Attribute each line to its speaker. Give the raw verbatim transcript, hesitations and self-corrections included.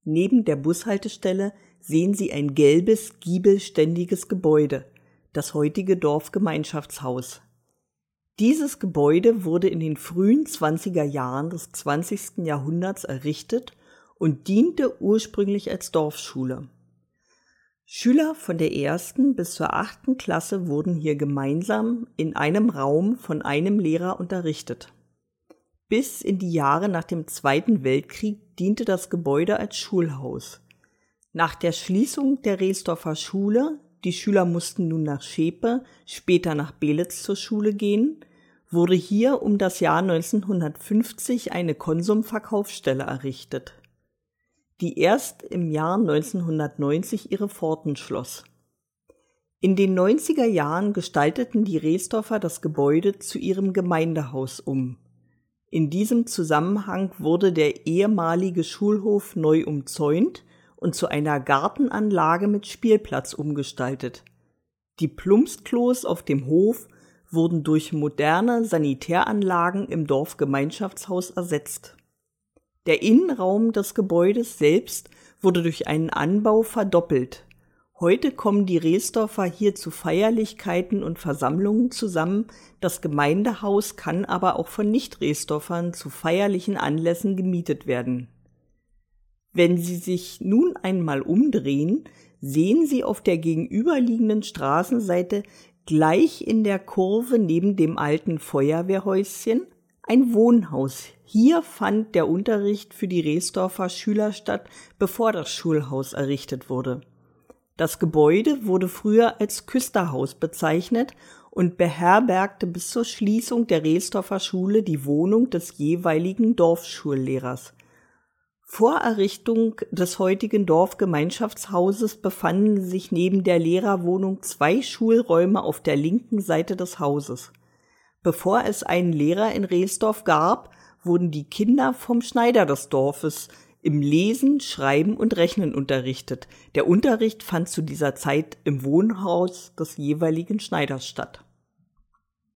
Speaker 1: Neben der Bushaltestelle sehen Sie ein gelbes, giebelständiges Gebäude, das heutige Dorfgemeinschaftshaus. Dieses Gebäude wurde in den frühen zwanziger Jahren des zwanzigsten Jahrhunderts errichtet und diente ursprünglich als Dorfschule. Schüler von der ersten bis zur achten Klasse wurden hier gemeinsam in einem Raum von einem Lehrer unterrichtet. Bis in die Jahre nach dem Zweiten Weltkrieg diente das Gebäude als Schulhaus. Nach der Schließung der Rehsdorfer Schule, die Schüler mussten nun nach Schepe, später nach Belitz zur Schule gehen, wurde hier um das Jahr neunzehnhundertfünfzig eine Konsumverkaufsstelle errichtet, die erst im Jahr neunzehnhundertneunzig ihre Pforten schloss. In den neunziger Jahren gestalteten die Rehsdorfer das Gebäude zu ihrem Gemeindehaus um. In diesem Zusammenhang wurde der ehemalige Schulhof neu umzäunt und zu einer Gartenanlage mit Spielplatz umgestaltet. Die Plumpsklos auf dem Hof wurden durch moderne Sanitäranlagen im Dorfgemeinschaftshaus ersetzt. Der Innenraum des Gebäudes selbst wurde durch einen Anbau verdoppelt. Heute kommen die Rehsdorfer hier zu Feierlichkeiten und Versammlungen zusammen, das Gemeindehaus kann aber auch von Nicht-Rehsdorfern zu feierlichen Anlässen gemietet werden. Wenn Sie sich nun einmal umdrehen, sehen Sie auf der gegenüberliegenden Straßenseite gleich in der Kurve neben dem alten Feuerwehrhäuschen ein Wohnhaus. Hier fand der Unterricht für die Rehsdorfer Schüler statt, bevor das Schulhaus errichtet wurde. Das Gebäude wurde früher als Küsterhaus bezeichnet und beherbergte bis zur Schließung der Rehsdorfer Schule die Wohnung des jeweiligen Dorfschullehrers. Vor Errichtung des heutigen Dorfgemeinschaftshauses befanden sich neben der Lehrerwohnung zwei Schulräume auf der linken Seite des Hauses. Bevor es einen Lehrer in Rehsdorf gab, wurden die Kinder vom Schneider des Dorfes im Lesen, Schreiben und Rechnen unterrichtet. Der Unterricht fand zu dieser Zeit im Wohnhaus des jeweiligen Schneiders statt.